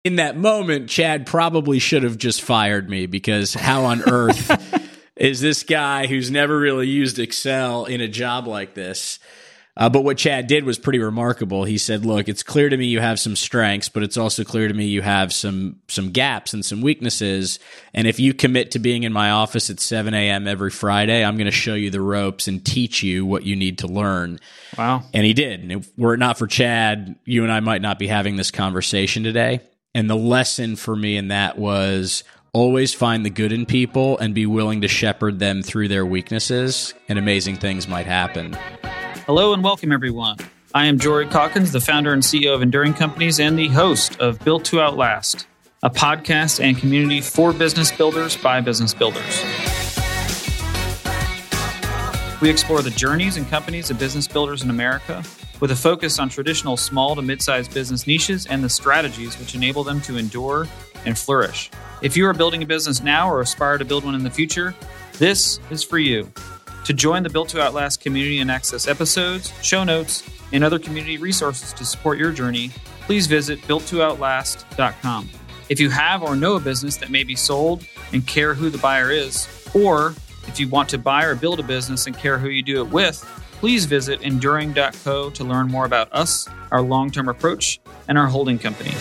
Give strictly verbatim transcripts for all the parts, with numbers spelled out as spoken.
In that moment, Chad probably should have just fired me, because how on earth is this guy who's never really used Excel in a job like this? Uh, but what Chad did was pretty remarkable. He said, look, it's clear to me you have some strengths, but it's also clear to me you have some some gaps and some weaknesses. And if you commit to being in my office at seven a.m. every Friday, I'm going to show you the ropes and teach you what you need to learn. Wow. And he did. And if were it not for Chad, you and I might not be having this conversation today. And the lesson for me in that was always find the good in people and be willing to shepherd them through their weaknesses, and amazing things might happen. Hello and welcome, everyone. I am Jory Calkins, the founder and C E O of Enduring Companies and the host of Built to Outlast, a podcast and community for business builders by business builders. We explore the journeys and companies of business builders in America, with a focus on traditional small to mid-sized business niches and the strategies which enable them to endure and flourish. If you are building a business now or aspire to build one in the future, this is for you. To join the Built to Outlast community and access episodes, show notes, and other community resources to support your journey, please visit built to outlast dot com. If you have or know a business that may be sold and care who the buyer is, or if you want to buy or build a business and care who you do it with, please visit enduring dot co to learn more about us, our long-term approach, and our holding company.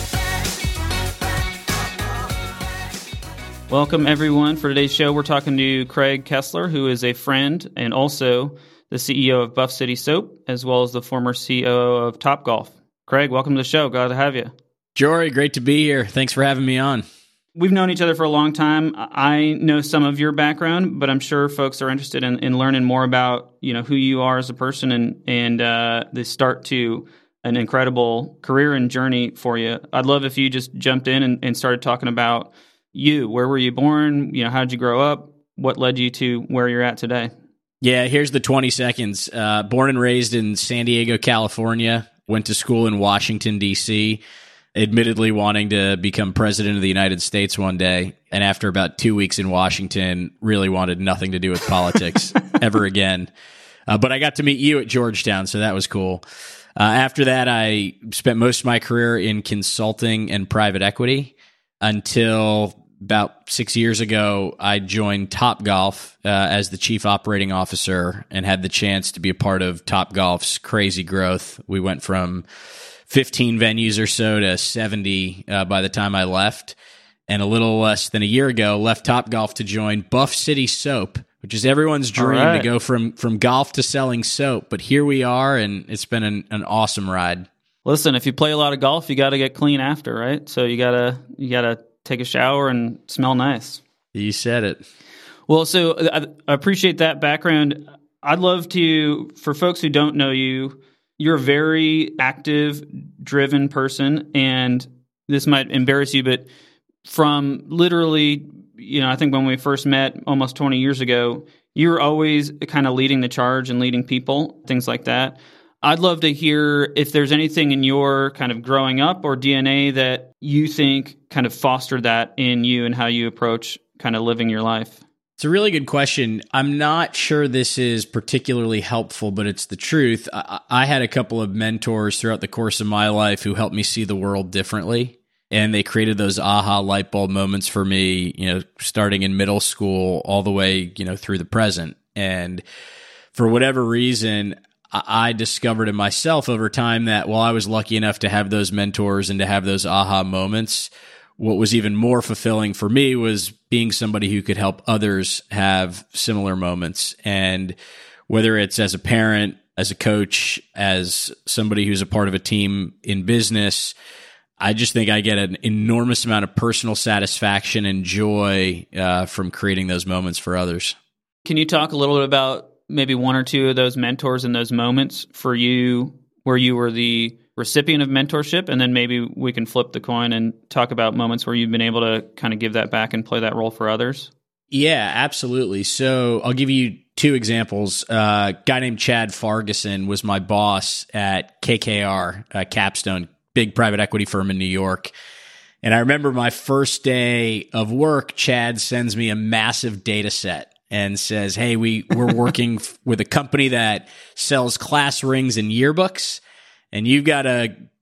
Welcome, everyone. For today's show, we're talking to Craig Kessler, who is a friend and also the C E O of Buff City Soap, as well as the former C O O of Topgolf. Craig, welcome to the show. Glad to have you. Jory, great to be here. Thanks for having me on. We've known each other for a long time. I know some of your background, but I'm sure folks are interested in, in learning more about, you know, who you are as a person and and uh, the start to an incredible career and journey for you. I'd love if you just jumped in and, and started talking about you. Where were you born? You know, how did you grow up? What led you to where you're at today? Yeah, here's the twenty seconds. Uh, born and raised in San Diego, California. Went to school in Washington, D C, admittedly wanting to become president of the United States one day. And after about two weeks in Washington, really wanted nothing to do with politics ever again. Uh, but I got to meet you at Georgetown, so that was cool. Uh, after that, I spent most of my career in consulting and private equity until about six years ago, I joined Topgolf uh, as the chief operating officer and had the chance to be a part of Topgolf's crazy growth. We went from fifteen venues or so to seventy uh, by the time I left. And a little less than a year ago, left Topgolf to join Buff City Soap, which is everyone's dream right. to go from, from golf to selling soap. But here we are, and it's been an, an awesome ride. Listen, if you play a lot of golf, you got to get clean after, right? So you gotta you gotta take a shower and smell nice. You said it. Well, so I, I appreciate that background. I'd love to, for folks who don't know you, you're a very active, driven person, and this might embarrass you, but from literally, you know, I think when we first met almost twenty years ago, you were always kind of leading the charge and leading people, things like that. I'd love to hear if there's anything in your kind of growing up or D N A that you think kind of fostered that in you and how you approach kind of living your life. It's a really good question. I'm not sure this is particularly helpful, but it's the truth. I, I had a couple of mentors throughout the course of my life who helped me see the world differently. And they created those aha light bulb moments for me, you know, starting in middle school all the way, you know, through the present. And for whatever reason, I discovered in myself over time that while I was lucky enough to have those mentors and to have those aha moments, what was even more fulfilling for me was being somebody who could help others have similar moments. And whether it's as a parent, as a coach, as somebody who's a part of a team in business, I just think I get an enormous amount of personal satisfaction and joy uh, from creating those moments for others. Can you talk a little bit about maybe one or two of those mentors in those moments for you where you were the recipient of mentorship, and then maybe we can flip the coin and talk about moments where you've been able to kind of give that back and play that role for others? Yeah, absolutely. So I'll give you two examples. Uh, a guy named Chad Farguson was my boss at K K R, uh, Capstone, big private equity firm in New York. And I remember my first day of work, Chad sends me a massive data set and says, hey, we, we're working with a company that sells class rings and yearbooks, and you've got to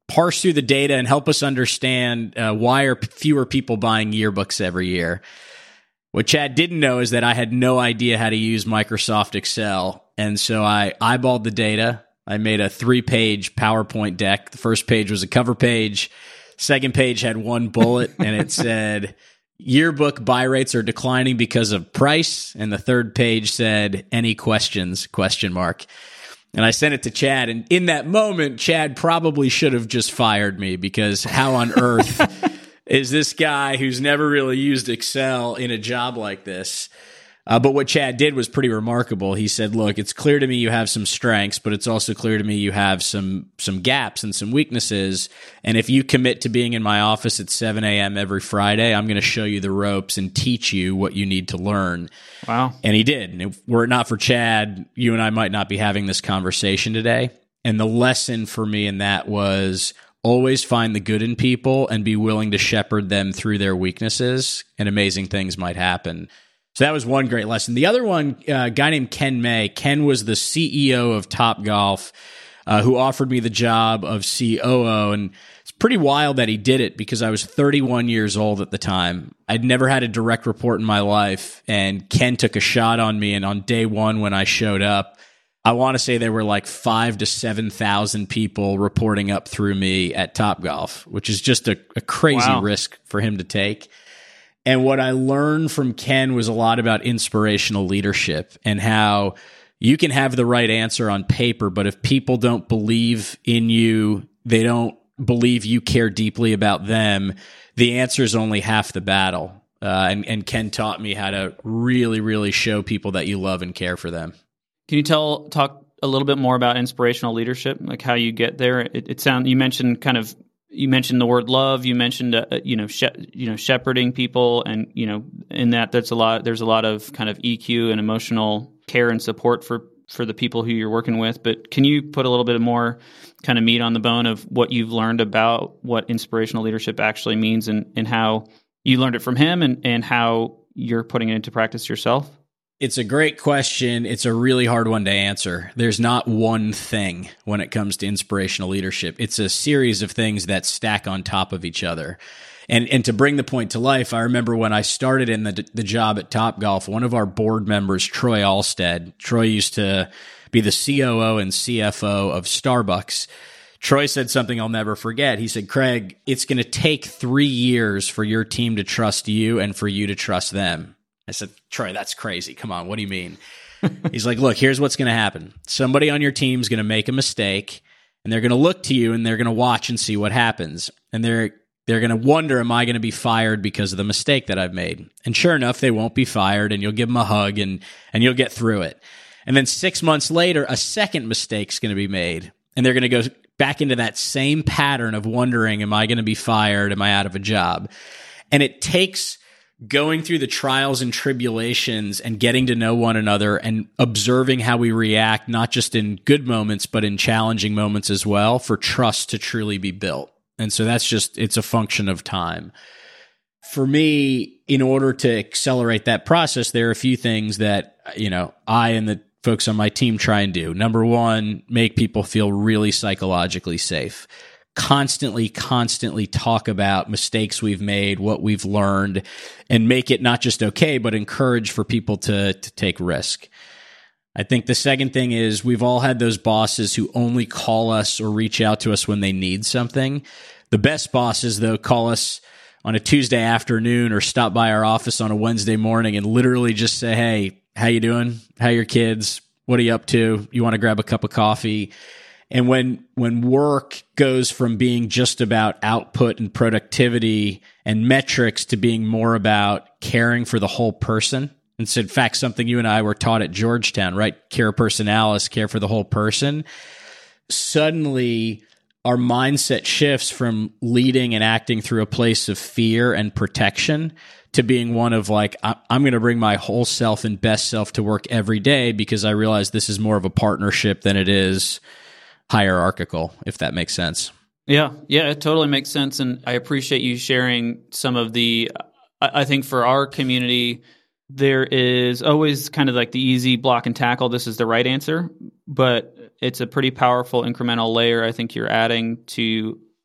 parse through the data and help us understand uh, why are fewer people buying yearbooks every year. What Chad didn't know is that I had no idea how to use Microsoft Excel. And so I eyeballed the data. I made a three-page PowerPoint deck. The first page was a cover page. Second page had one bullet, and it said, yearbook buy rates are declining because of price. And the third page said, any questions, question mark. And I sent it to Chad. And in that moment, Chad probably should have just fired me, because how on earth is this guy who's never really used Excel in a job like this? Uh, but what Chad did was pretty remarkable. He said, look, it's clear to me you have some strengths, but it's also clear to me you have some some gaps and some weaknesses. And if you commit to being in my office at seven a.m. every Friday, I'm going to show you the ropes and teach you what you need to learn. Wow. And he did. And if were it not for Chad, you and I might not be having this conversation today. And the lesson for me in that was always find the good in people and be willing to shepherd them through their weaknesses, and amazing things might happen. So that was one great lesson. The other one, uh, a guy named Ken May. Ken was the C E O of Topgolf, uh, who offered me the job of C O O. And it's pretty wild that he did it, because I was thirty-one years old at the time. I'd never had a direct report in my life. And Ken took a shot on me. And on day one, when I showed up, I want to say there were like five to seven thousand people reporting up through me at Topgolf, which is just a, a crazy Wow. risk for him to take. And what I learned from Ken was a lot about inspirational leadership, and how you can have the right answer on paper, but if people don't believe in you, they don't believe you care deeply about them, the answer is only half the battle. Uh, and, and Ken taught me how to really, really show people that you love and care for them. Can you tell talk a little bit more about inspirational leadership, like how you get there? It, it sound you mentioned kind of you mentioned the word love. You mentioned uh, you know she, you know shepherding people, and you know in that there's a lot there's a lot of kind of E Q and emotional care and support for for the people who you're working with. But can you put a little bit more kind of meat on the bone of what you've learned about what inspirational leadership actually means, and and how you learned it from him, and and how you're putting it into practice yourself? It's a great question. It's a really hard one to answer. There's not one thing when it comes to inspirational leadership. It's a series of things that stack on top of each other. And and to bring the point to life, I remember when I started in the the job at Topgolf, one of our board members, Troy Alstead, Troy used to be the C O O and C F O of Starbucks. Troy said something I'll never forget. He said, Craig, it's going to take three years for your team to trust you and for you to trust them. I said, Troy, that's crazy. Come on. What do you mean? He's like, look, here's what's going to happen. Somebody on your team is going to make a mistake, and they're going to look to you, and they're going to watch and see what happens. And they're they're going to wonder, am I going to be fired because of the mistake that I've made? And sure enough, they won't be fired, and you'll give them a hug, and and you'll get through it. And then six months later, a second mistake's going to be made, and they're going to go back into that same pattern of wondering, am I going to be fired? Am I out of a job? And it takes going through the trials and tribulations and getting to know one another and observing how we react, not just in good moments, but in challenging moments as well, for trust to truly be built. And so that's just, it's a function of time. For me, in order to accelerate that process, there are a few things that, you know, I and the folks on my team try and do. Number one, make people feel really psychologically safe. Constantly, constantly talk about mistakes we've made, what we've learned, and make it not just okay, but encourage for people to, to take risk. I think the second thing is we've all had those bosses who only call us or reach out to us when they need something. The best bosses, though, call us on a Tuesday afternoon or stop by our office on a Wednesday morning and literally just say, hey, how you doing? How are your kids? What are you up to? You want to grab a cup of coffee? And when when work goes from being just about output and productivity and metrics to being more about caring for the whole person, it's in fact something you and I were taught at Georgetown, right? Care personalis, care for the whole person. Suddenly, our mindset shifts from leading and acting through a place of fear and protection to being one of like, I'm going to bring my whole self and best self to work every day because I realize this is more of a partnership than it is hierarchical, if that makes sense. Yeah, yeah, it totally makes sense. And I appreciate you sharing some of the, I think for our community, there is always kind of like the easy block and tackle, this is the right answer, but it's a pretty powerful incremental layer I think you're adding to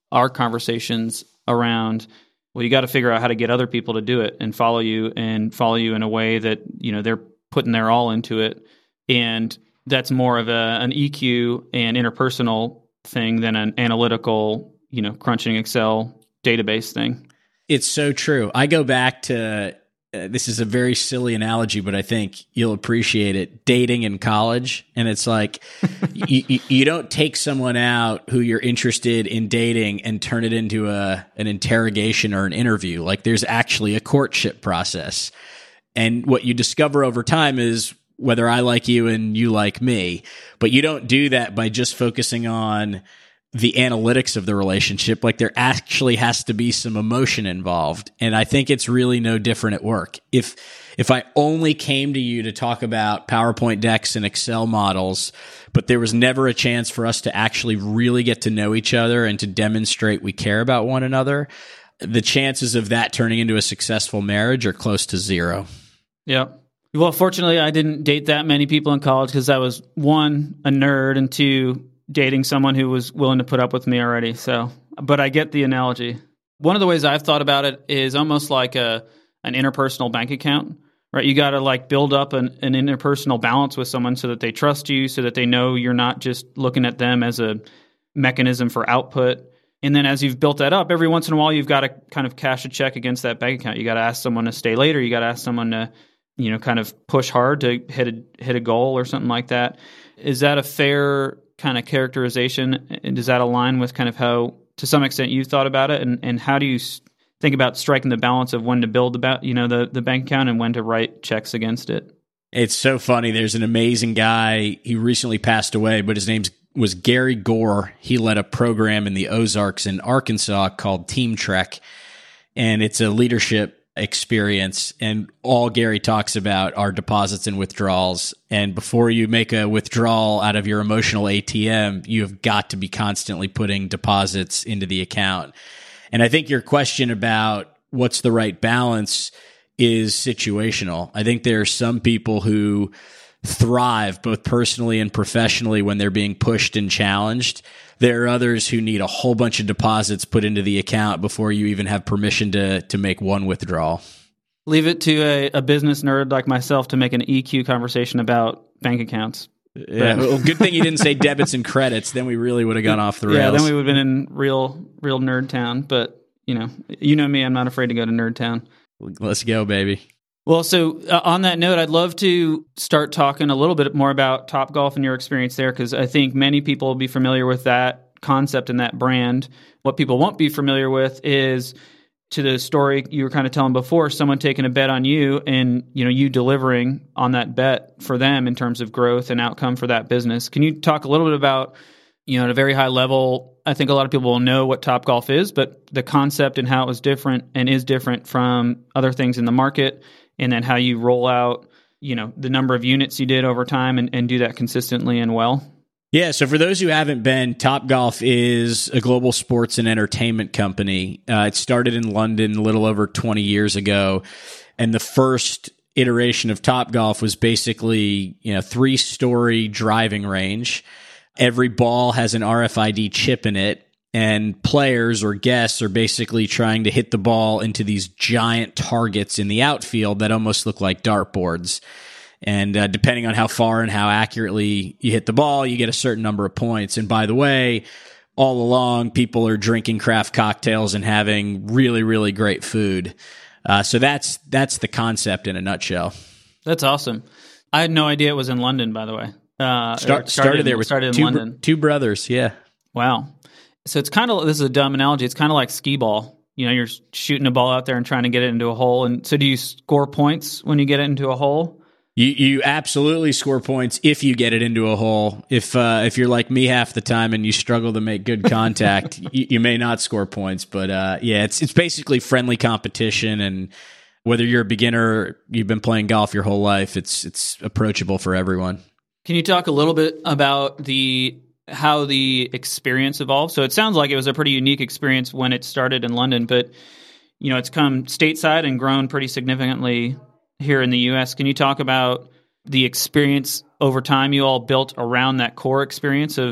our conversations around, well, you got to figure out how to get other people to do it and follow you and follow you in a way that, you know, they're putting their all into it. And that's more of a, an E Q and interpersonal thing than an analytical, you know, crunching Excel database thing. It's so true. I go back to, uh, this is a very silly analogy, but I think you'll appreciate it. Dating in college. And it's like, you, you, you don't take someone out who you're interested in dating and turn it into a, an interrogation or an interview. Like there's actually a courtship process. And what you discover over time is whether I like you and you like me, but you don't do that by just focusing on the analytics of the relationship. Like there actually has to be some emotion involved. And I think it's really no different at work. If, if I only came to you to talk about PowerPoint decks and Excel models, but there was never a chance for us to actually really get to know each other and to demonstrate we care about one another, the chances of that turning into a successful marriage are close to zero. Yeah. Well, fortunately, I didn't date that many people in college because I was, one, a nerd, and two, dating someone who was willing to put up with me already. So, but I get the analogy. One of the ways I've thought about it is almost like a an interpersonal bank account, right? You got to like build up an, an interpersonal balance with someone so that they trust you, so that they know you're not just looking at them as a mechanism for output. And then as you've built that up, every once in a while, you've got to kind of cash a check against that bank account. You got to ask someone to stay later. You got to ask someone to, you know, kind of push hard to hit a, hit a goal or something like that. Is that a fair kind of characterization? And does that align with kind of how, to some extent, you've thought about it? And, and how do you think about striking the balance of when to build the, ba- you know, the, the bank account and when to write checks against it? It's so funny. There's an amazing guy. He recently passed away, but his name was Gary Gore. He led a program in the Ozarks in Arkansas called Team Trek. And it's a leadership experience, and all Gary talks about are deposits and withdrawals. And before you make a withdrawal out of your emotional A T M, you have got to be constantly putting deposits into the account. And I think your question about what's the right balance is situational. I think there are some people who thrive both personally and professionally when they're being pushed and challenged. There are others who need a whole bunch of deposits put into the account before you even have permission to to make one withdrawal. Leave it to a, a business nerd like myself to make an E Q conversation about bank accounts. Yeah, well, good thing you didn't say debits and credits. Then we really would have gone off the rails. Yeah, then we would have been in real real nerd town. But, you know, you know me, I'm not afraid to go to nerd town. Let's go, baby. Well, so uh, on that note, I'd love to start talking a little bit more about Topgolf and your experience there, because I think many people will be familiar with that concept and that brand. What people won't be familiar with is, to the story you were kind of telling before, someone taking a bet on you and, you know, you delivering on that bet for them in terms of growth and outcome for that business. Can you talk a little bit about, you know, at a very high level, I think a lot of people will know what Topgolf is, but the concept and how it was different and is different from other things in the market, and then how you roll out, you know, the number of units you did over time and, and do that consistently and well? Yeah, so for those who haven't been, Topgolf is a global sports and entertainment company. Uh, it started in London a little over twenty years ago, and the first iteration of Topgolf was basically, you know, three-story driving range. Every ball has an R F I D chip in it, and players or guests are basically trying to hit the ball into these giant targets in the outfield that almost look like dartboards. And uh, depending on how far and how accurately you hit the ball, you get a certain number of points. And by the way, all along, people are drinking craft cocktails and having really, really great food. Uh, so that's that's the concept in a nutshell. That's awesome. I had no idea it was in London, by the way. Uh, Start, started, started there with started in two, London. Br- two brothers, yeah. Wow. So it's kind of, this is a dumb analogy, it's kind of like skee ball. You know, you're shooting a ball out there and trying to get it into a hole. And so do you score points when you get it into a hole? You you absolutely score points if you get it into a hole. If uh, if you're like me half the time and you struggle to make good contact, you, you may not score points. But uh, yeah, it's it's basically friendly competition, and whether you're a beginner or you've been playing golf your whole life, it's it's approachable for everyone. Can you talk a little bit about the how the experience evolved? So it sounds like it was a pretty unique experience when it started in London, but you know, it's come stateside and grown pretty significantly here in the U S. Can you talk about the experience over time you all built around that core experience of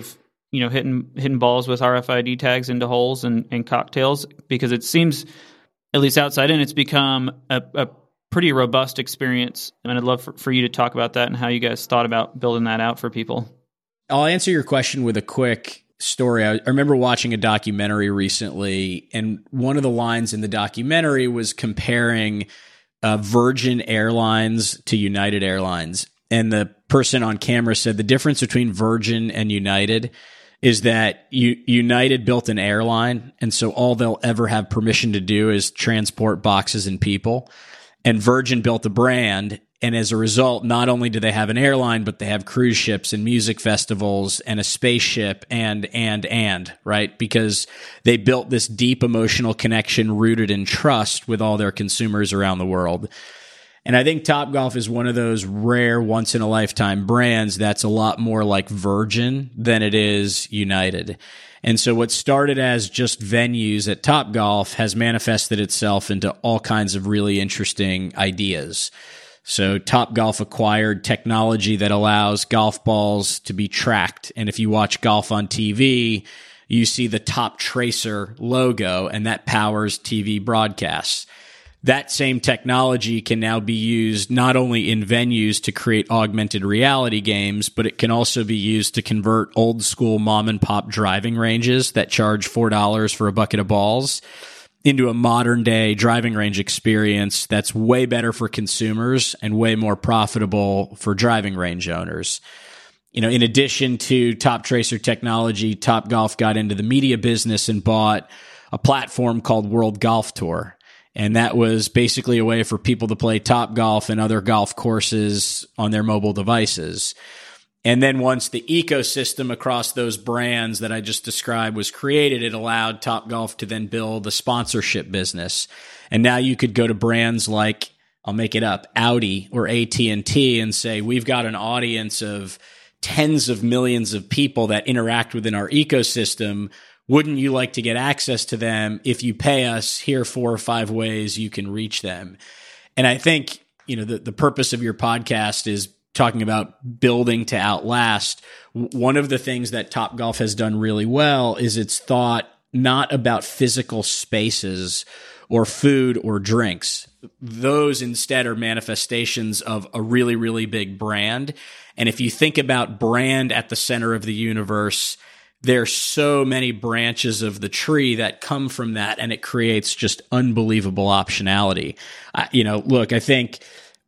you know, hitting hitting balls with R F I D tags into holes and, and cocktails? Because it seems, at least outside in, it's become a, a pretty robust experience. And I'd love for, for you to talk about that and how you guys thought about building that out for people. I'll answer your question with a quick story. I, I remember watching a documentary recently, and one of the lines in the documentary was comparing uh, Virgin Airlines to United Airlines. And the person on camera said the difference between Virgin and United is that U- United built an airline, and so all they'll ever have permission to do is transport boxes and people. And Virgin built a brand, and as a result, not only do they have an airline, but they have cruise ships and music festivals and a spaceship and, and, and, right? Because they built this deep emotional connection rooted in trust with all their consumers around the world. And I think Topgolf is one of those rare once-in-a-lifetime brands that's a lot more like Virgin than it is United. And so what started as just venues at Topgolf has manifested itself into all kinds of really interesting ideas. So Topgolf acquired technology that allows golf balls to be tracked. And if you watch golf on T V, you see the Top Tracer logo, and that powers T V broadcasts. That same technology can now be used not only in venues to create augmented reality games, but it can also be used to convert old school mom and pop driving ranges that charge four dollars for a bucket of balls into a modern day driving range experience that's way better for consumers and way more profitable for driving range owners. You know, in addition to Top Tracer technology, Topgolf got into the media business and bought a platform called World Golf Tour. And that was basically a way for people to play Topgolf and other golf courses on their mobile devices. And then once the ecosystem across those brands that I just described was created, it allowed Topgolf to then build a sponsorship business. And now you could go to brands like, I'll make it up, Audi or A T and T and say, we've got an audience of tens of millions of people that interact within our ecosystem. Wouldn't you like to get access to them? If you pay us, here are four or five ways you can reach them. And I think, you know, the, the purpose of your podcast is talking about building to outlast. One of the things that Topgolf has done really well is it's thought not about physical spaces or food or drinks. Those instead are manifestations of a really, really big brand. And if you think about brand at the center of the universe, there's so many branches of the tree that come from that, and it creates just unbelievable optionality. I, you know, look, I think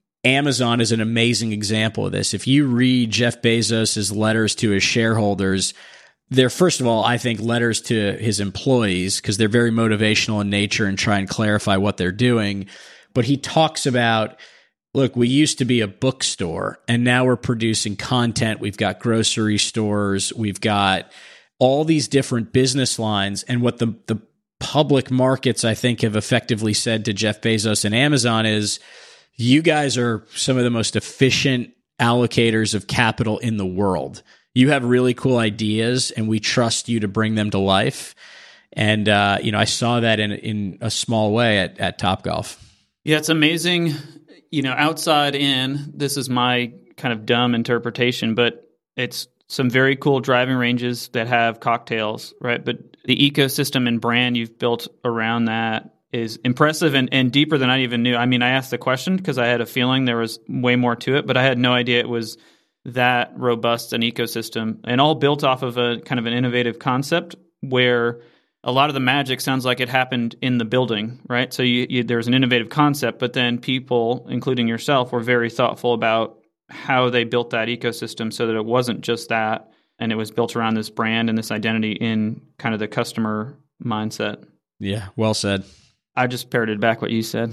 Amazon is an amazing example of this. If you read Jeff Bezos's letters to his shareholders, they're, first of all, I think, letters to his employees because they're very motivational in nature and try and clarify what they're doing. But he talks about, look, we used to be a bookstore, and now we're producing content. We've got grocery stores. We've got all these different business lines. And what the, the public markets, I think, have effectively said to Jeff Bezos and Amazon is, you guys are some of the most efficient allocators of capital in the world. You have really cool ideas, and we trust you to bring them to life. And, uh, you know, I saw that in in a small way at, at Topgolf. Yeah, it's amazing. You know, outside in, this is my kind of dumb interpretation, but it's some very cool driving ranges that have cocktails, right? But the ecosystem and brand you've built around that is impressive and, and deeper than I even knew. I mean, I asked the question because I had a feeling there was way more to it, but I had no idea it was that robust an ecosystem, and all built off of a kind of an innovative concept where a lot of the magic sounds like it happened in the building, right? So you, you, there's an innovative concept, but then people, including yourself, were very thoughtful about how they built that ecosystem so that it wasn't just that, and it was built around this brand and this identity in kind of the customer mindset. Yeah, well said. I just parroted back what you said.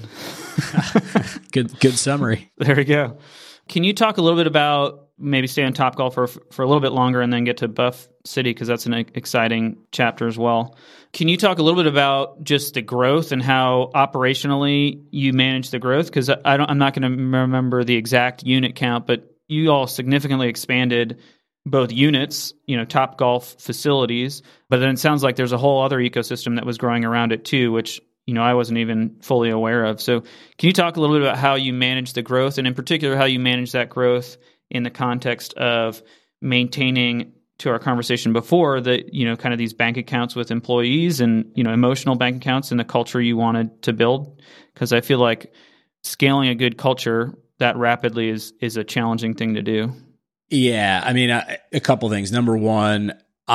Good good summary. There we go. Can you talk a little bit about, maybe stay on Topgolf for, for a little bit longer and then get to Buff City, because that's an exciting chapter as well. Can you talk a little bit about just the growth and how operationally you manage the growth? Because I don't, I'm not going to remember the exact unit count, but you all significantly expanded both units, you know, Topgolf facilities, but then it sounds like there's a whole other ecosystem that was growing around it too, which, you know, I wasn't even fully aware of. So can you talk a little bit about how you manage the growth, and in particular, how you manage that growth in the context of maintaining to our conversation before that, you know, kind of these bank accounts with employees and, you know, emotional bank accounts and the culture you wanted to build. Because I feel like scaling a good culture that rapidly is is a challenging thing to do. Yeah, I mean, a, a couple things. Number one,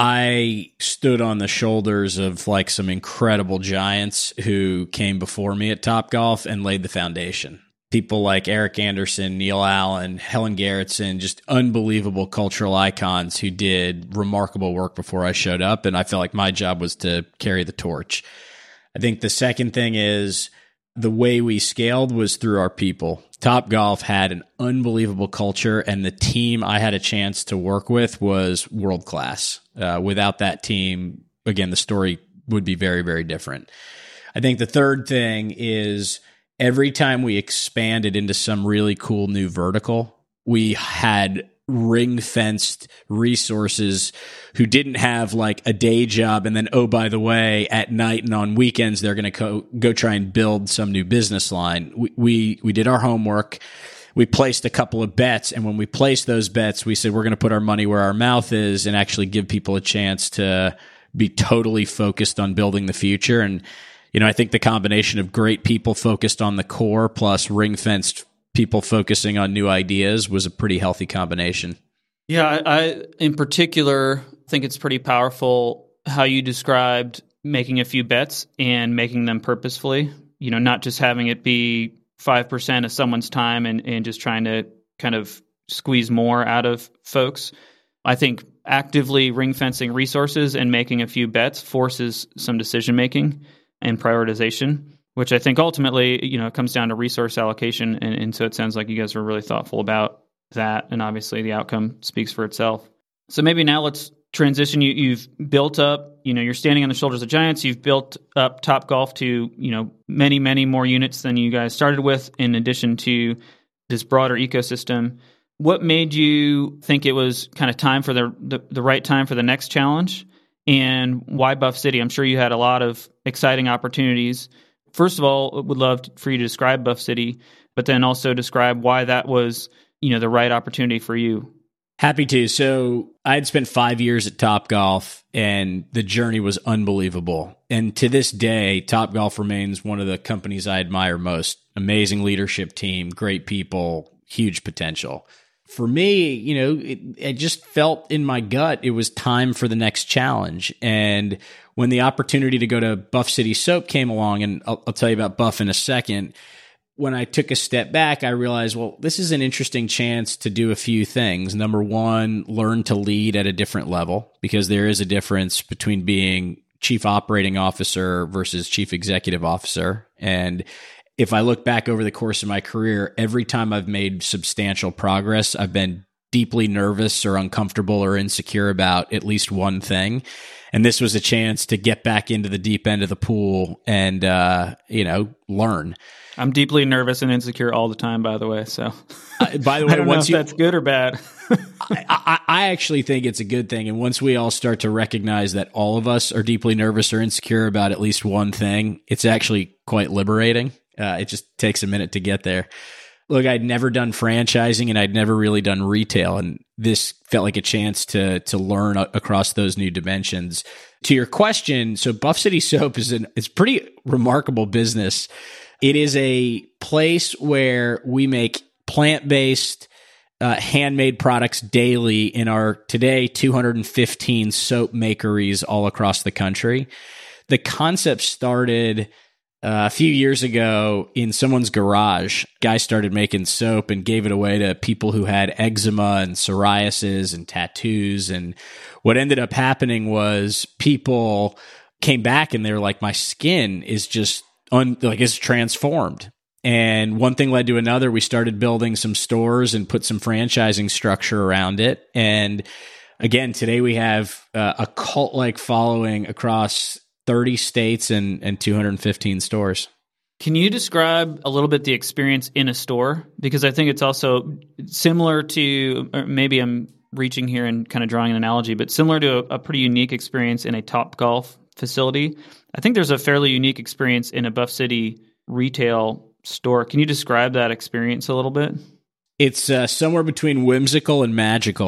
I stood on the shoulders of like some incredible giants who came before me at Topgolf and laid the foundation. People like Eric Anderson, Neil Allen, Helen Gerritsen, just unbelievable cultural icons who did remarkable work before I showed up. And I felt like my job was to carry the torch. I think the second thing is the way we scaled was through our people. Topgolf had an unbelievable culture, and the team I had a chance to work with was world-class. Uh, without that team, again, the story would be very, very different. I think the third thing is every time we expanded into some really cool new vertical, we had ring-fenced resources who didn't have like a day job and then, oh, by the way, at night and on weekends, they're going to go, go try and build some new business line. We, we, we did our homework. We placed a couple of bets. And when we placed those bets, we said, we're going to put our money where our mouth is and actually give people a chance to be totally focused on building the future. And, you know, I think the combination of great people focused on the core plus ring-fenced people focusing on new ideas was a pretty healthy combination. Yeah, I, I in particular think it's pretty powerful how you described making a few bets and making them purposefully, you know, not just having it be five percent of someone's time and, and just trying to kind of squeeze more out of folks. I think actively ring fencing resources and making a few bets forces some decision making and prioritization, which I think ultimately, you know, it comes down to resource allocation. And, and so it sounds like you guys were really thoughtful about that. And obviously the outcome speaks for itself. So maybe now let's transition. You, you've built up, you know, you're standing on the shoulders of giants. You've built up Topgolf to, you know, many, many more units than you guys started with, in addition to this broader ecosystem. What made you think it was kind of time for the, the, the right time for the next challenge? And why Buff City? I'm sure you had a lot of exciting opportunities. First of all, would love for you to describe Buff City, but then also describe why that was, you know, the right opportunity for you. Happy to. So I'd spent five years at Topgolf, and the journey was unbelievable. And to this day, Topgolf remains one of the companies I admire most. Amazing leadership team, great people, huge potential. For me, you know, it, it just felt in my gut it was time for the next challenge. And when the opportunity to go to Buff City Soap came along, and I'll, I'll tell you about Buff in a second, when I took a step back, I realized, well, this is an interesting chance to do a few things. Number one, learn to lead at a different level, because there is a difference between being chief operating officer versus chief executive officer. And if I look back over the course of my career, every time I've made substantial progress, I've been deeply nervous or uncomfortable or insecure about at least one thing. And this was a chance to get back into the deep end of the pool and, uh, you know, learn. I'm deeply nervous and insecure all the time, by the way. So, uh, by the way, I don't once know if you, that's good or bad. I, I, I actually think it's a good thing. And once we all start to recognize that all of us are deeply nervous or insecure about at least one thing, it's actually quite liberating. Uh, it just takes a minute to get there. Look, I'd never done franchising and I'd never really done retail. And this felt like a chance to to learn a- across those new dimensions. To your question, so Buff City Soap is an it's pretty remarkable business. It is a place where we make plant-based, uh, handmade products daily in our today two hundred fifteen soap makeries all across the country. The concept started Uh, a few years ago in someone's garage. Guy started making soap and gave it away to people who had eczema and psoriasis and tattoos. And what ended up happening was people came back and they were like, my skin is just un- like it's transformed. And one thing led to another. We started building some stores and put some franchising structure around it. And again, today we have uh, a cult-like following across thirty states and, and two hundred fifteen stores. Can you describe a little bit the experience in a store? Because I think it's also similar to, or maybe I'm reaching here and kind of drawing an analogy, but similar to a, a pretty unique experience in a Topgolf facility. I think there's a fairly unique experience in a Buff City retail store. Can you describe that experience a little bit? It's uh, somewhere between whimsical and magical.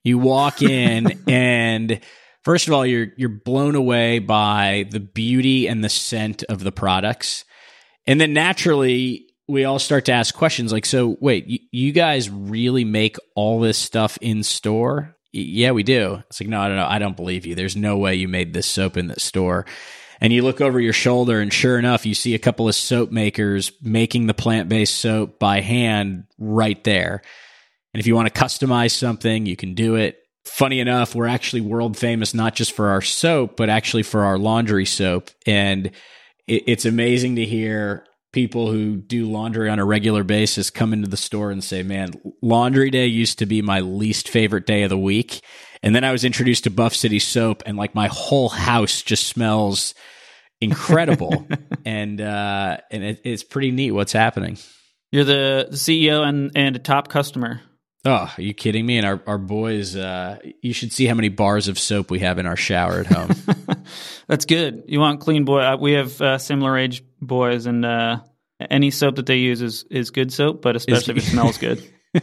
You walk in and first of all, you're you're blown away by the beauty and the scent of the products. And then naturally, we all start to ask questions like, so wait, you, you guys really make all this stuff in store? Yeah, we do. It's like, no, no, no, I don't believe you. There's no way you made this soap in the store. And you look over your shoulder and sure enough, you see a couple of soap makers making the plant-based soap by hand right there. And if you want to customize something, you can do it. Funny enough, we're actually world famous, not just for our soap, but actually for our laundry soap. And it, it's amazing to hear people who do laundry on a regular basis come into the store and say, man, laundry day used to be my least favorite day of the week. And then I was introduced to Buff City soap and like my whole house just smells incredible. and uh, and it, it's pretty neat what's happening. You're the, the C E O and, and a top customer. Oh, are you kidding me? And our, our boys, uh, you should see how many bars of soap we have in our shower at home. That's good. You want clean boy. We have uh, similar age boys, and uh, any soap that they use is, is good soap, but especially if it smells good.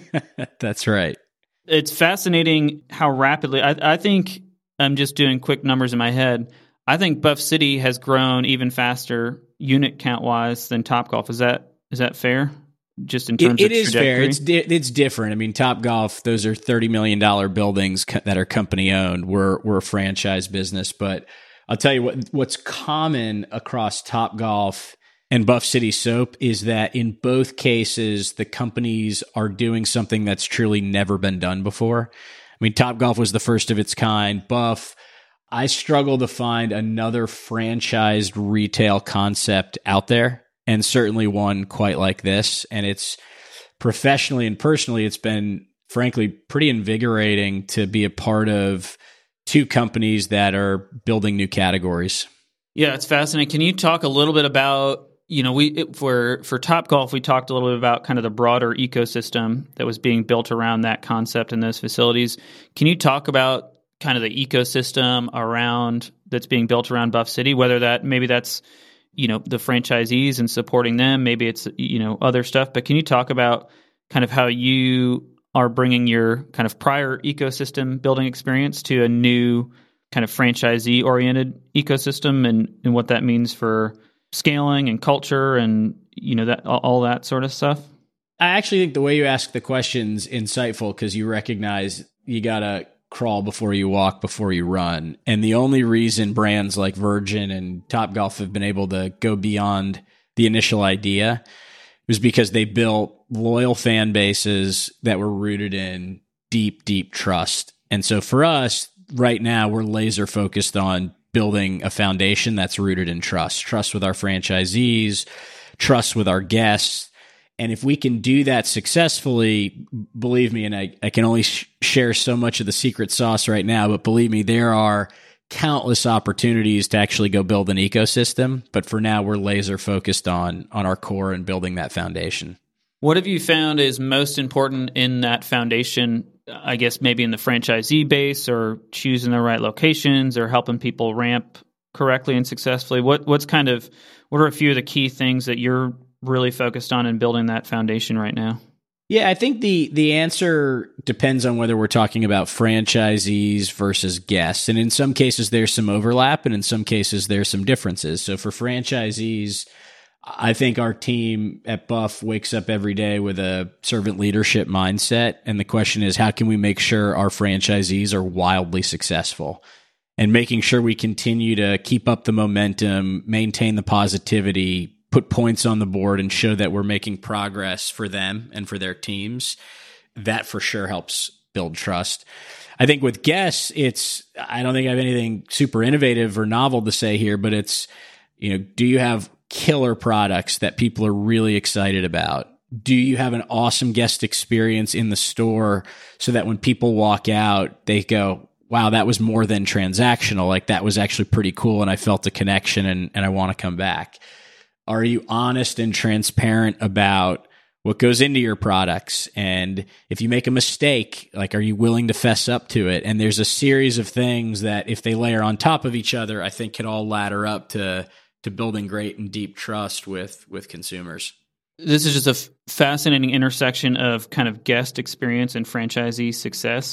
That's right. It's fascinating how rapidly, I, I think I'm just doing quick numbers in my head. I think Buff City has grown even faster unit count wise than Topgolf. Is that is that fair? Just in terms it, of it is trajectory? fair. It's di- it's different. I mean, Topgolf, those are thirty million dollars buildings co- that are company owned. We're we're a franchise business, but I'll tell you what what's common across Topgolf and Buff City Soap is that in both cases, the companies are doing something that's truly never been done before. I mean, Topgolf was the first of its kind. Buff, I struggle to find another franchised retail concept out there. And certainly one quite like this. And it's professionally and personally, it's been frankly pretty invigorating to be a part of two companies that are building new categories. Yeah, it's fascinating. Can you talk a little bit about, you know, we it, for for Topgolf, we talked a little bit about kind of the broader ecosystem that was being built around that concept in those facilities. Can you talk about kind of the ecosystem around that's being built around Buff City, whether that maybe that's you know, the franchisees and supporting them. Maybe it's, you know, other stuff. But can you talk about kind of how you are bringing your kind of prior ecosystem building experience to a new kind of franchisee-oriented ecosystem and, and what that means for scaling and culture and, you know, that all that sort of stuff? I actually think the way you ask the question's insightful because you recognize you got to crawl before you walk, before you run. And the only reason brands like Virgin and Topgolf have been able to go beyond the initial idea was because they built loyal fan bases that were rooted in deep, deep trust. And so for us right now, we're laser focused on building a foundation that's rooted in trust, trust with our franchisees, trust with our guests. And if we can do that successfully, believe me, and I, I can only sh- share so much of the secret sauce right now, but believe me, there are countless opportunities to actually go build an ecosystem. But for now, we're laser focused on, on our core and building that foundation. What have you found is most important in that foundation, I guess maybe in the franchisee base or choosing the right locations or helping people ramp correctly and successfully? What What's kind of, what are a few of the key things that you're really focused on in building that foundation right now? Yeah, I think the the answer depends on whether we're talking about franchisees versus guests. And in some cases, there's some overlap, and in some cases, there's some differences. So for franchisees, I think our team at Buff wakes up every day with a servant leadership mindset. And the question is, how can we make sure our franchisees are wildly successful? And making sure we continue to keep up the momentum, maintain the positivity, put points on the board and show that we're making progress for them and for their teams. That for sure helps build trust. I think with guests, it's, I don't think I have anything super innovative or novel to say here, but it's, you know, do you have killer products that people are really excited about? Do you have an awesome guest experience in the store so that when people walk out, they go, wow, that was more than transactional. Like that was actually pretty cool. And I felt a connection and, and I want to come back. Are you honest and transparent about what goes into your products? And if you make a mistake, like, are you willing to fess up to it? And there's a series of things that if they layer on top of each other, I think could all ladder up to, to building great and deep trust with, with consumers. This is just a f- fascinating intersection of kind of guest experience and franchisee success.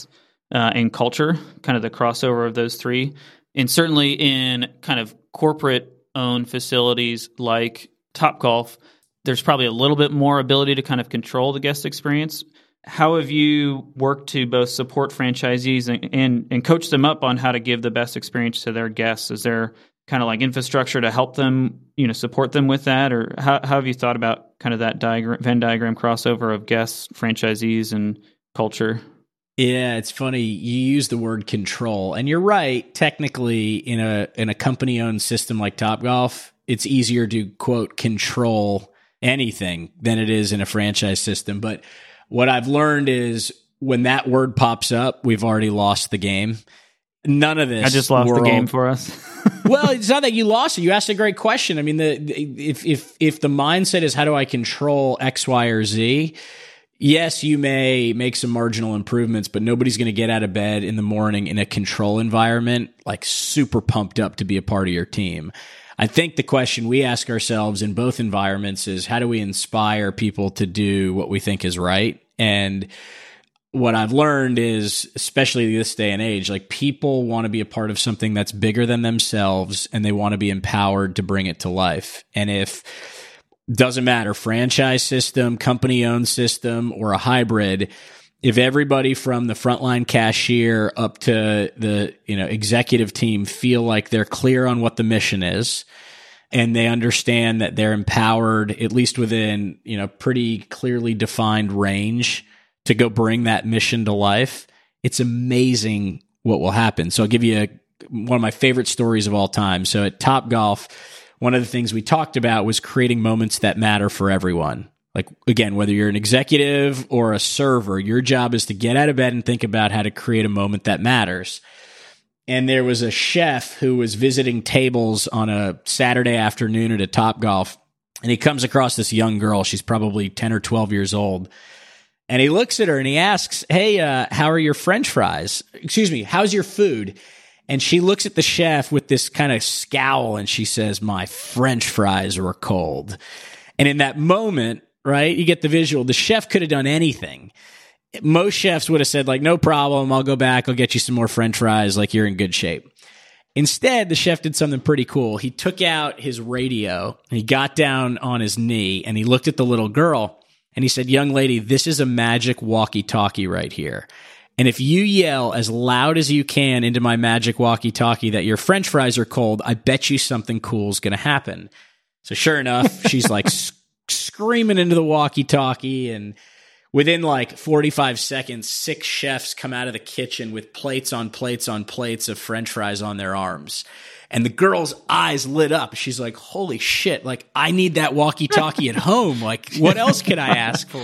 uh, and culture, kind of the crossover of those three. And certainly in kind of corporate-owned facilities like Topgolf, there's probably a little bit more ability to kind of control the guest experience. How have you worked to both support franchisees and, and, and coach them up on how to give the best experience to their guests? Is there kind of like infrastructure to help them, you know, support them with that? Or how, how have you thought about kind of that diagram, Venn diagram crossover of guests, franchisees, and culture? Yeah, it's funny. You use the word control, and you're right. Technically, in a in a company-owned system like Topgolf, it's easier to, quote, control anything than it is in a franchise system. But what I've learned is when that word pops up, we've already lost the game. None of this. I just lost world, the game for us. Well, it's not that you lost it. You asked a great question. I mean, the, the if if if the mindset is how do I control X, Y, or Z? Yes, you may make some marginal improvements, but nobody's going to get out of bed in the morning in a control environment, like super pumped up to be a part of your team. I think the question we ask ourselves in both environments is how do we inspire people to do what we think is right? And what I've learned is, especially this day and age, like people want to be a part of something that's bigger than themselves and they want to be empowered to bring it to life. And if doesn't matter, franchise system, company-owned system, or a hybrid, if everybody from the frontline cashier up to the, you know, executive team feel like they're clear on what the mission is and they understand that they're empowered, at least within, you know, pretty clearly defined range to go bring that mission to life, it's amazing what will happen. So I'll give you a, one of my favorite stories of all time. So at Topgolf, one of the things we talked about was creating moments that matter for everyone. Like, again, whether you're an executive or a server, your job is to get out of bed and think about how to create a moment that matters. And there was a chef who was visiting tables on a Saturday afternoon at a Topgolf, and he comes across this young girl. She's probably ten or twelve years old. And he looks at her and he asks, hey, uh, how are your French fries? Excuse me, how's your food? And she looks at the chef with this kind of scowl and she says, my French fries were cold. And in that moment, right, you get the visual. The chef could have done anything. Most chefs would have said, like, no problem. I'll go back. I'll get you some more French fries. Like, you're in good shape. Instead, the chef did something pretty cool. He took out his radio and he got down on his knee and he looked at the little girl and he said, young lady, this is a magic walkie-talkie right here. And if you yell as loud as you can into my magic walkie-talkie that your French fries are cold, I bet you something cool is going to happen. So sure enough, she's like sc- screaming into the walkie-talkie, and within like forty-five seconds, six chefs come out of the kitchen with plates on plates on plates of French fries on their arms. And the girl's eyes lit up. She's like, holy shit, like I need that walkie-talkie at home. Like, what else can I ask for?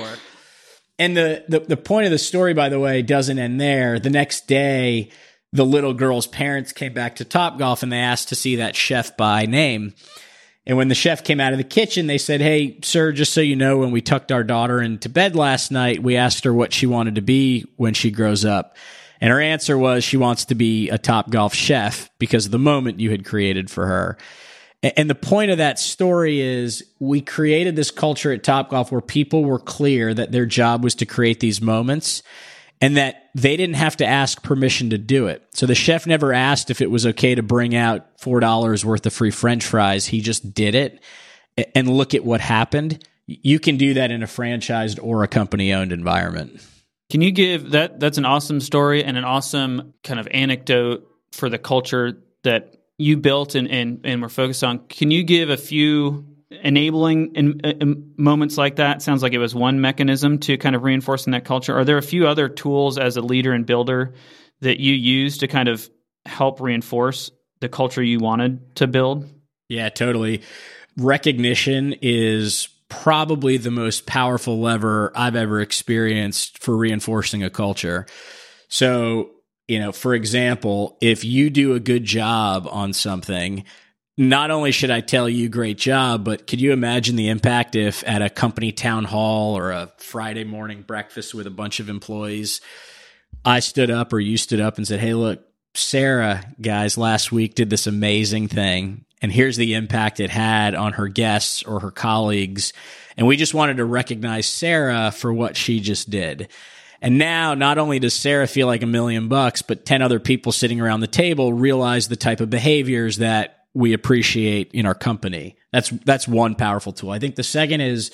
And the, the the point of the story, by the way, doesn't end there. The next day, the little girl's parents came back to Topgolf and they asked to see that chef by name. And when the chef came out of the kitchen, they said, hey, sir, just so you know, when we tucked our daughter into bed last night, we asked her what she wanted to be when she grows up. And her answer was she wants to be a Topgolf chef because of the moment you had created for her. And the point of that story is we created this culture at Topgolf where people were clear that their job was to create these moments and that they didn't have to ask permission to do it. So the chef never asked if it was okay to bring out four dollars worth of free French fries. He just did it. And look at what happened. You can do that in a franchised or a company-owned environment. Can you give that? That's an awesome story and an awesome kind of anecdote for the culture that you built and, and, and we're focused on. Can you give a few enabling in, in moments like that? Sounds like it was one mechanism to kind of reinforcing that culture. Are there a few other tools as a leader and builder that you use to kind of help reinforce the culture you wanted to build? Yeah, totally. Recognition is probably the most powerful lever I've ever experienced for reinforcing a culture. So, you know, for example, if you do a good job on something, not only should I tell you great job, but could you imagine the impact if at a company town hall or a Friday morning breakfast with a bunch of employees, I stood up or you stood up and said, hey, look, Sarah, guys, last week did this amazing thing. And here's the impact it had on her guests or her colleagues. And we just wanted to recognize Sarah for what she just did. And now not only does Sarah feel like a million bucks, but ten other people sitting around the table realize the type of behaviors that we appreciate in our company. That's that's one powerful tool. I think the second is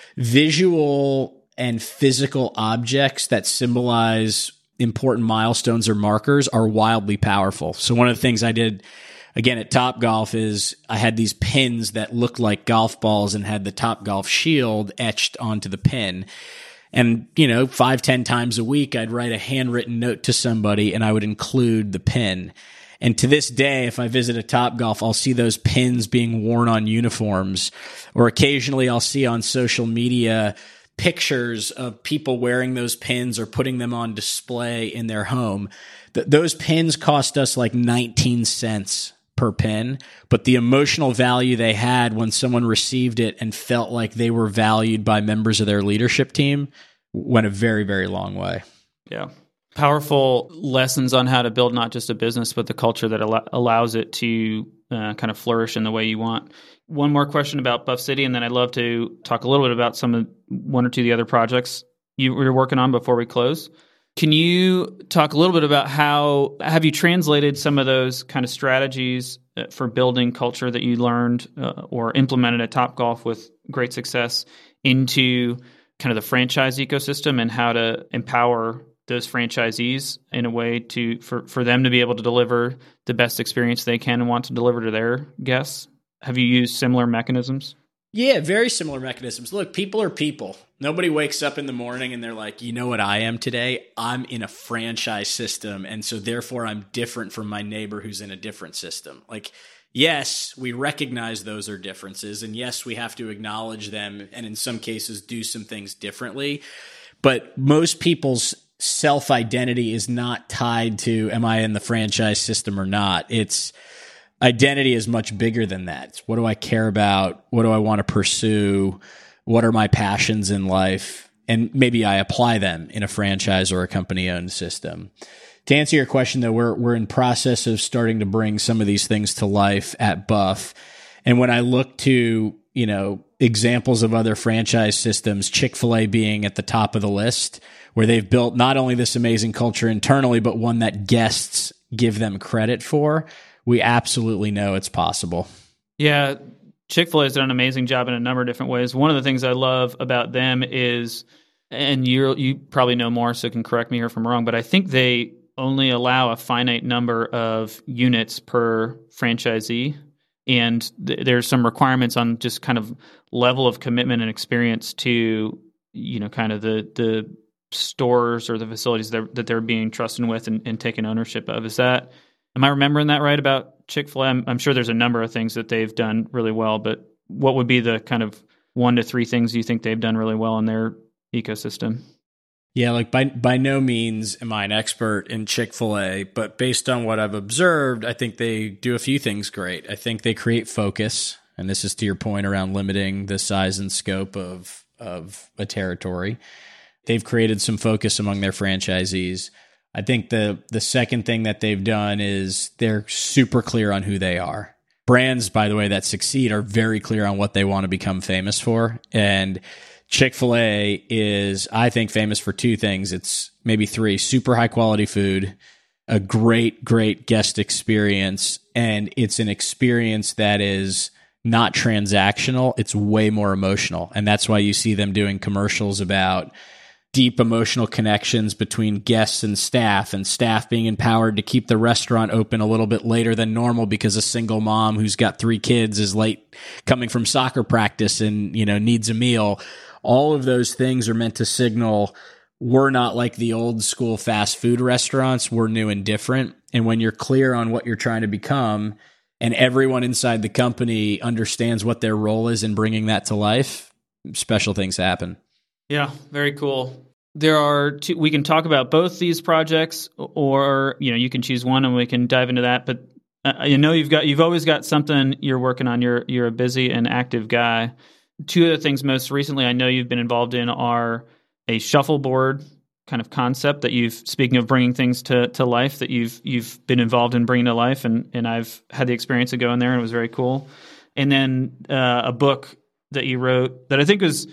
visual and physical objects that symbolize important milestones or markers are wildly powerful. So one of the things I did again at Topgolf is I had these pins that looked like golf balls and had the Topgolf shield etched onto the pin. And, you know, five, ten times a week, I'd write a handwritten note to somebody and I would include the pin. And to this day, if I visit a Topgolf, I'll see those pins being worn on uniforms, or occasionally I'll see on social media pictures of people wearing those pins or putting them on display in their home. Th- those pins cost us like nineteen cents per pin, but the emotional value they had when someone received it and felt like they were valued by members of their leadership team went a very, very long way. Yeah. Powerful lessons on how to build not just a business, but the culture that al- allows it to uh, kind of flourish in the way you want. One more question about Buff City, and then I'd love to talk a little bit about some of one or two of the other projects you were working on before we close. Can you talk a little bit about how have you translated some of those kind of strategies for building culture that you learned uh, or implemented at Topgolf with great success into kind of the franchise ecosystem and how to empower those franchisees in a way to for, for them to be able to deliver the best experience they can and want to deliver to their guests? Have you used similar mechanisms? Yeah, very similar mechanisms. Look, people are people. Nobody wakes up in the morning and they're like, you know what I am today? I'm in a franchise system, and so therefore I'm different from my neighbor who's in a different system. Like, yes, we recognize those are differences, and yes, we have to acknowledge them and in some cases do some things differently. But most people's self-identity is not tied to, am I in the franchise system or not? It's identity is much bigger than that. It's what do I care about? What do I want to pursue? What are my passions in life? And maybe I apply them in a franchise or a company-owned system. To answer your question, though, we're we're in process of starting to bring some of these things to life at Buff. And when I look to, you know, examples of other franchise systems, Chick-fil-A being at the top of the list, where they've built not only this amazing culture internally, but one that guests give them credit for, we absolutely know it's possible. Yeah, Chick-fil-A has done an amazing job in a number of different ways. One of the things I love about them is, and you you probably know more, so can correct me here if I'm wrong, but I think they only allow a finite number of units per franchisee. And th- there's some requirements on just kind of level of commitment and experience to, you know, kind of the the stores or the facilities that, that they're being trusted with and, and taken ownership of. Is that, am I remembering that right about Chick-fil-A? I'm, I'm sure there's a number of things that they've done really well, but what would be the kind of one to three things you think they've done really well in their ecosystem? Yeah, like by by no means am I an expert in Chick-fil-A, but based on what I've observed, I think they do a few things great. I think they create focus, and this is to your point around limiting the size and scope of of a territory. They've created some focus among their franchisees. I think the the second thing that they've done is they're super clear on who they are. Brands, by the way, that succeed are very clear on what they want to become famous for. And Chick-fil-A is, I think, famous for two things. It's maybe three: super high quality food, a great, great guest experience, and it's an experience that is not transactional. It's way more emotional. And that's why you see them doing commercials about deep emotional connections between guests and staff, and staff being empowered to keep the restaurant open a little bit later than normal because a single mom who's got three kids is late coming from soccer practice and, you know, needs a meal. All of those things are meant to signal we're not like the old school fast food restaurants. We're new and different. And when you're clear on what you're trying to become and everyone inside the company understands what their role is in bringing that to life, special things happen. Yeah, very cool. There are two, we can talk about both these projects, or, you know, you can choose one and we can dive into that. But I know you've got, you've always got something you're working on. You're, you're a busy and active guy. Two of the things most recently I know you've been involved in are a shuffleboard kind of concept that you've, speaking of bringing things to, to life, that you've, you've been involved in bringing to life. And, and I've had the experience of going there and it was very cool. And then uh, a book that you wrote that I think was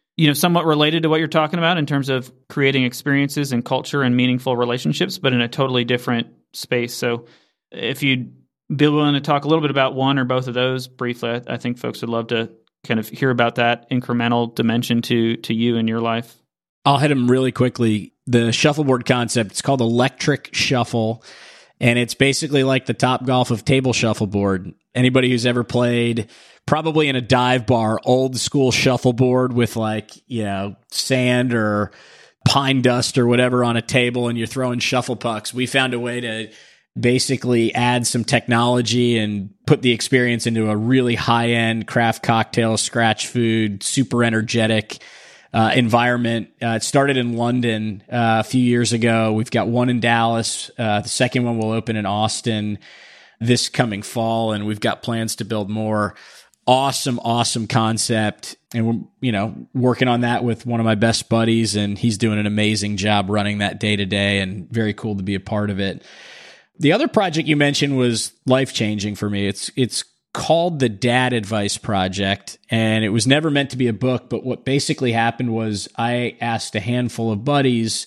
you know, somewhat related to what you're talking about in terms of creating experiences and culture and meaningful relationships, but in a totally different space. So if you'd be willing to talk a little bit about one or both of those briefly, I, I think folks would love to kind of hear about that incremental dimension to to you in your life. I'll hit them really quickly. The shuffleboard concept, it's called Electric Shuffle, and it's basically like the Topgolf of table shuffleboard. Anybody who's ever played, probably in a dive bar, old school shuffleboard with like, you know, sand or pine dust or whatever on a table, and you're throwing shuffle pucks. We found a way to basically add some technology and put the experience into a really high-end craft cocktail, scratch food, super energetic uh, environment. Uh, it started in London uh, a few years ago. We've got one in Dallas. Uh, the second one will open in Austin this coming fall, and we've got plans to build more. Awesome, awesome concept. And we're, you know, working on that with one of my best buddies, and he's doing an amazing job running that day to day, and very cool to be a part of it. The other project you mentioned was life-changing for me. It's it's called the Dad Advice Project, and it was never meant to be a book, but what basically happened was I asked a handful of buddies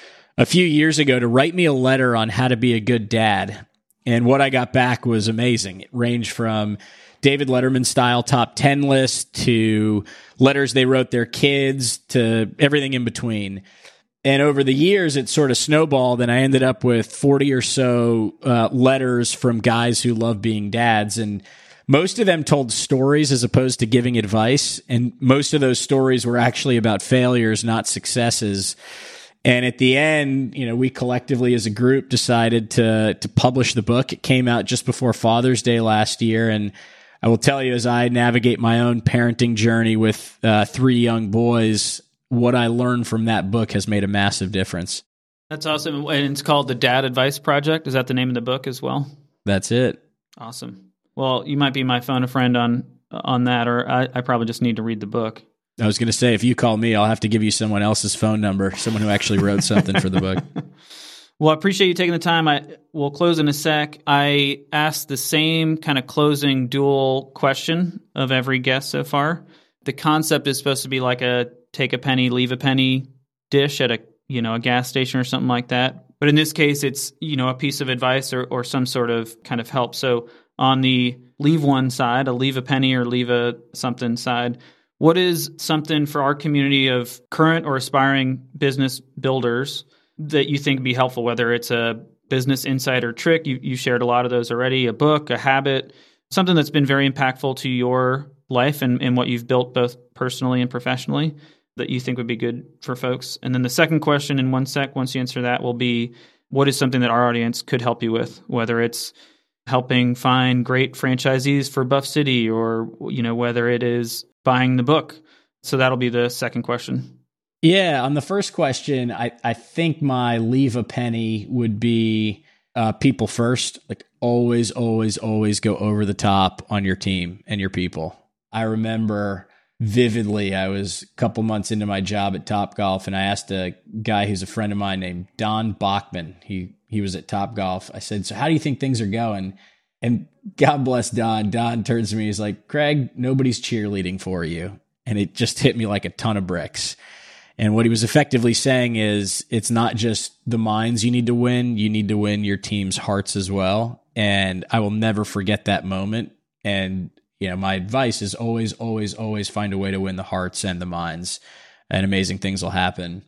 a few years ago to write me a letter on how to be a good dad, and what I got back was amazing. It ranged from David Letterman-style top ten list to letters they wrote their kids to everything in between. And over the years, it sort of snowballed, and I ended up with forty or so uh, letters from guys who love being dads. And most of them told stories as opposed to giving advice. And most of those stories were actually about failures, not successes. And at the end, you know, we collectively as a group decided to to publish the book. It came out just before Father's Day last year. And I will tell you, as I navigate my own parenting journey with uh, three young boys, what I learned from that book has made a massive difference. That's awesome. And it's called the Dad Advice Project. Is that the name of the book as well? That's it. Awesome. Well, you might be my phone a friend on on that, or I, I probably just need to read the book. I was going to say, if you call me, I'll have to give you someone else's phone number, someone who actually wrote something for the book. Well, I appreciate you taking the time. I We'll close in a sec. I asked the same kind of closing dual question of every guest so far. The concept is supposed to be like a take a penny, leave a penny dish at a, you know, a gas station or something like that. But in this case, it's, you know, a piece of advice or, or some sort of kind of help. So on the leave one side, a leave a penny or leave a something side, what is something for our community of current or aspiring business builders that you think would be helpful, whether it's a business insight or trick? You, you shared a lot of those already, a book, a habit, something that's been very impactful to your life and, and what you've built both personally and professionally that you think would be good for folks. And then the second question in one sec, once you answer that, will be, what is something that our audience could help you with, whether it's helping find great franchisees for Buff City or, you know, whether it is buying the book. So that'll be the second question. Yeah, on the first question, I, I think my leave a penny would be uh, people first. Like always, always, always go over the top on your team and your people. I remember vividly, I was a couple months into my job at Topgolf, and I asked a guy who's a friend of mine named Don Bachman. He he was at Topgolf. I said, so how do you think things are going? And God bless Don. Don turns to me, he's like, Craig, nobody's cheerleading for you. And it just hit me like a ton of bricks. And what he was effectively saying is, it's not just the minds you need to win, you need to win your team's hearts as well. And I will never forget that moment. And you know, my advice is always, always, always find a way to win the hearts and the minds, and amazing things will happen.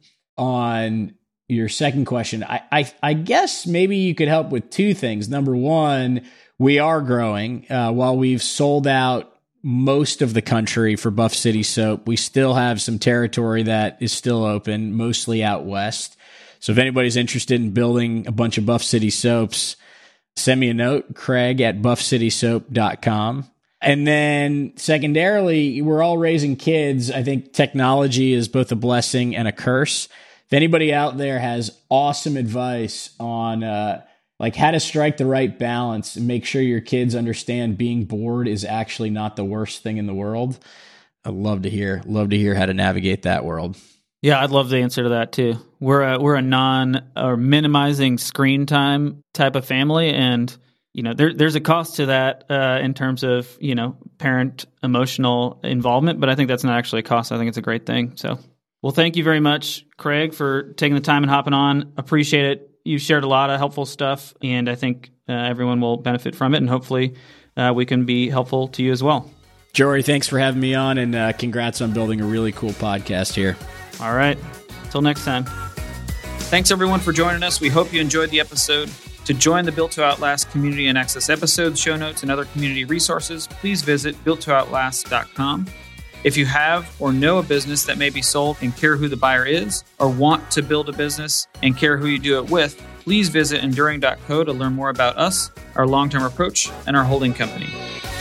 On your second question, I, I, I guess maybe you could help with two things. Number one, we are growing. Uh, while we've sold out most of the country for Buff City soap, we still have some territory that is still open, mostly out west. So if anybody's interested in building a bunch of Buff City soaps, send me a note, Craig at buff city soap dot com. And then secondarily, we're all raising kids. I think technology is both a blessing and a curse. If anybody out there has awesome advice on uh, like how to strike the right balance and make sure your kids understand being bored is actually not the worst thing in the world, I'd love to hear, love to hear how to navigate that world. Yeah, I'd love the answer to that too. We're a, we're a non or minimizing screen time type of family, and you know, there, there's a cost to that uh, in terms of, you know, parent emotional involvement, but I think that's not actually a cost. I think it's a great thing. So, well, thank you very much, Craig, for taking the time and hopping on. Appreciate it. You've shared a lot of helpful stuff, and I think uh, everyone will benefit from it, and hopefully uh, we can be helpful to you as well. Jory, thanks for having me on, and uh, congrats on building a really cool podcast here. All right. Until next time. Thanks, everyone, for joining us. We hope you enjoyed the episode. To join the Built to Outlast community and access episodes, show notes, and other community resources, please visit built to outlast dot com. If you have or know a business that may be sold and care who the buyer is, or want to build a business and care who you do it with, please visit enduring dot co to learn more about us, our long-term approach, and our holding company.